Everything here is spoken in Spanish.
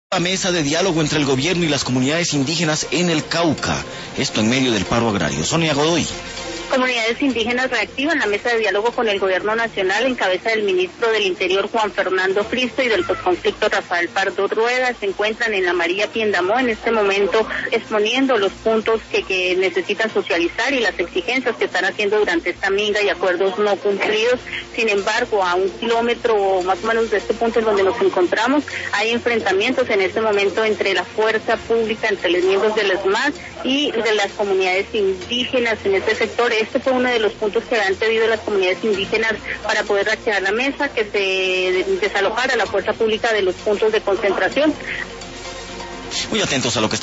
La mesa de diálogo entre el gobierno y las comunidades indígenas en el Cauca, esto en medio del paro agrario. Sonia Godoy. Comunidades indígenas reactivan la mesa de diálogo con el gobierno nacional en cabeza del ministro del Interior Juan Fernando Cristo y del posconflicto Rafael Pardo Rueda. Se encuentran en la María Piendamó en este momento exponiendo los puntos que necesitan socializar y las exigencias que están haciendo durante esta minga y acuerdos no cumplidos. Sin embargo, a 1 kilómetro más o menos de este punto en donde nos encontramos, hay enfrentamientos en este momento entre la fuerza pública, entre los miembros del ESMAD y de las comunidades indígenas en este sector. Este fue uno de los puntos que han pedido las comunidades indígenas para poder reactivar la mesa, que se desalojara la fuerza pública de los puntos de concentración. Muy atentos a lo que está